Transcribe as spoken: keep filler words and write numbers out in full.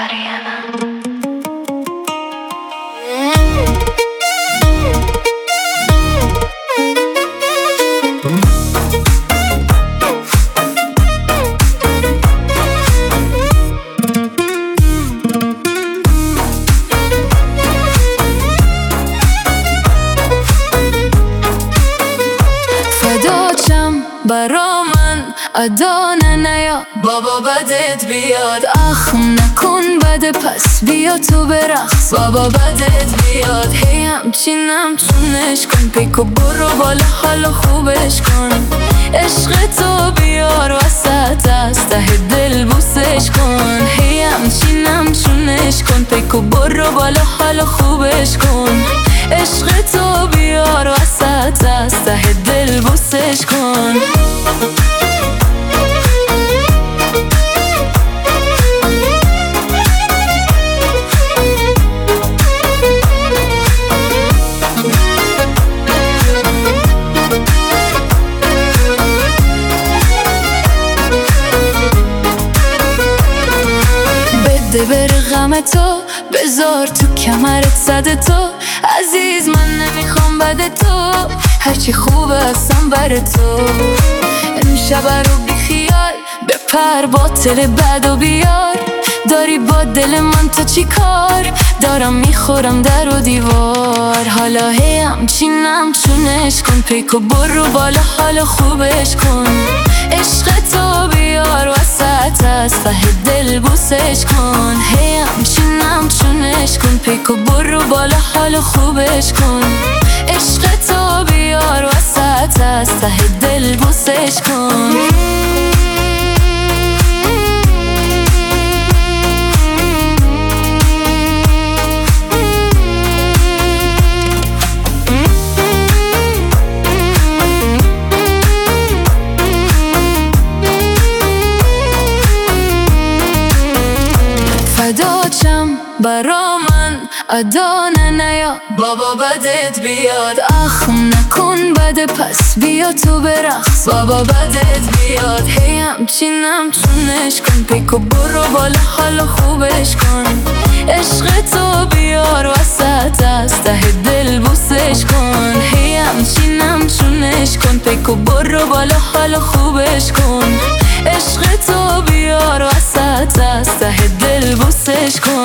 آریانا. برا من ادانه نیا بابا بدت بیاد، اخ نکن بده پس بیا تو برقص بابا بدت بیاد. هی همچینم چونش کن، پیکو برو بالا حالا خوبش کن. عشق تو بیار وسط از ته دل بوسش کن. هی همچینم چونش کن، پیکو برو بالا حالا خوبش کن. عشق تو بیار وسط از ته دل بوسش کن. بده بره غم تو، بذار تو کمرت صد تو. عزیز من نمیخوام بد تو، هرچی خوبه هستم بر تو. امشب رو بیخیال، بپر باطل بد و بیار. داری با دل من تو چی کار؟ دارم میخورم در و دیوار. حالا هی همچینم چونش کن، پیکو برو بالا حالا خوبش کن. عشق تو بیار وسط از ته دل بوسش کن. هی همچینم چونش کن، پیکو برو بالا حالا خوبش کن. عشق تو بیار وسط از ته دل بوسش کن. فداچم برا من ادانه نیا بابا بدت بیاد، اخ نکن بده پس بیا تو برقص بابا بدت بیاد. هی همچینم چونش کن، پیکو برو بالا حالا خوبش کن. عشق تو بیار وسط از ته دل بوسش کن. هی همچینم چونش کن، پیکو برو بالا حالا خوبش کن. عشق تو بیار وسط از ته دل بوسش کن.